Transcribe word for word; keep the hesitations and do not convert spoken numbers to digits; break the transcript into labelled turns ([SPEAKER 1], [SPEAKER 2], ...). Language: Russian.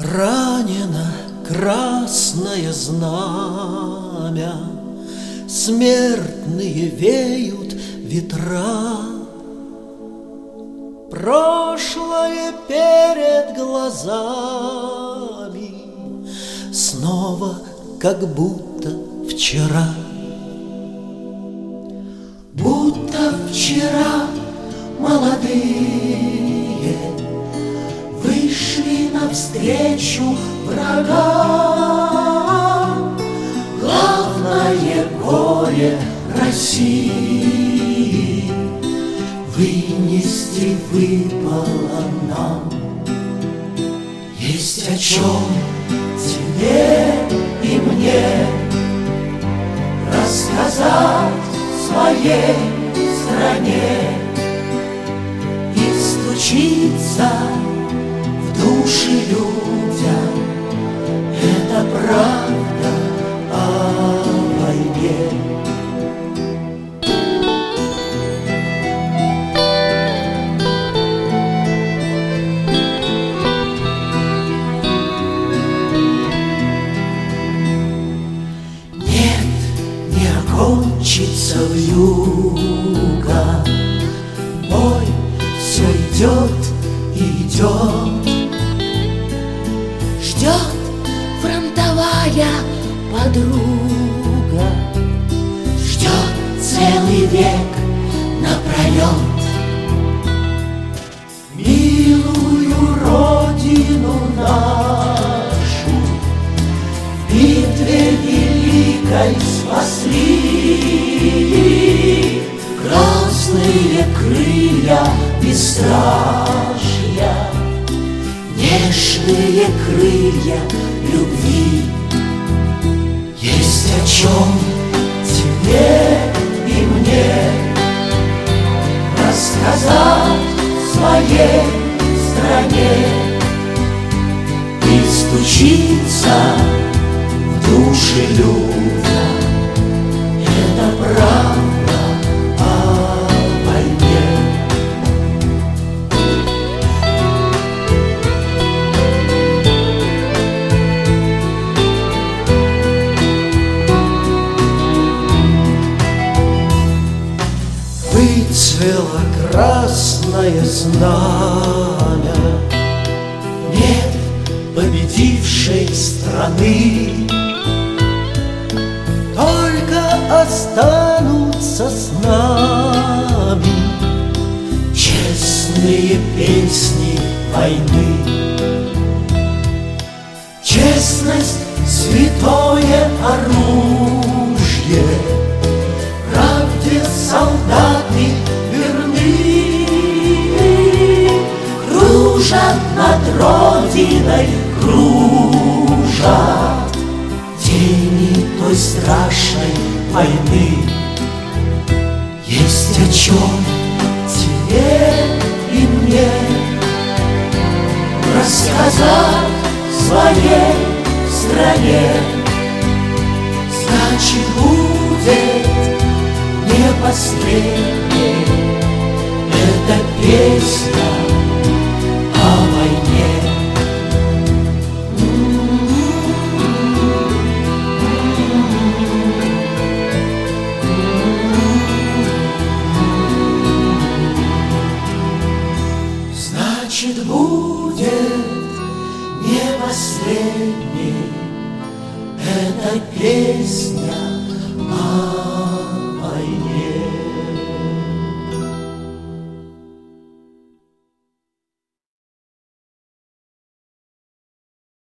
[SPEAKER 1] Ранено красное знамя, смертные веют ветра. Прошлое перед глазами, снова как будто вчера. Будто вчера молодые вышли навстречу врагам. Главное горе России вынести выпало нам. Есть о чем тебе и мне рассказать своей стране и стучится в души людям. Это правда о войне. Кончится вьюга, бой все идет и идет.
[SPEAKER 2] Ждет фронтовая подруга,
[SPEAKER 1] ждет целый век напролет. Милую родину нашу в битве великой спасли. Красные крылья бесстрашия, нежные крылья любви. Есть о чем тебе и мне рассказать своей стране и стучится в души людям. Это правда о войне. Выцвело красное знамя, нет победившей страны. Только останутся с нами честные песни войны. Честность — святое оружие, правде солдаты верны. Кружат над Родиной, кружат тени той страшной войны. Есть о чем тебе и мне рассказать своей стране. Значит, будет не последней эта песня о войне. Значит, будет не последней эта песня о войне.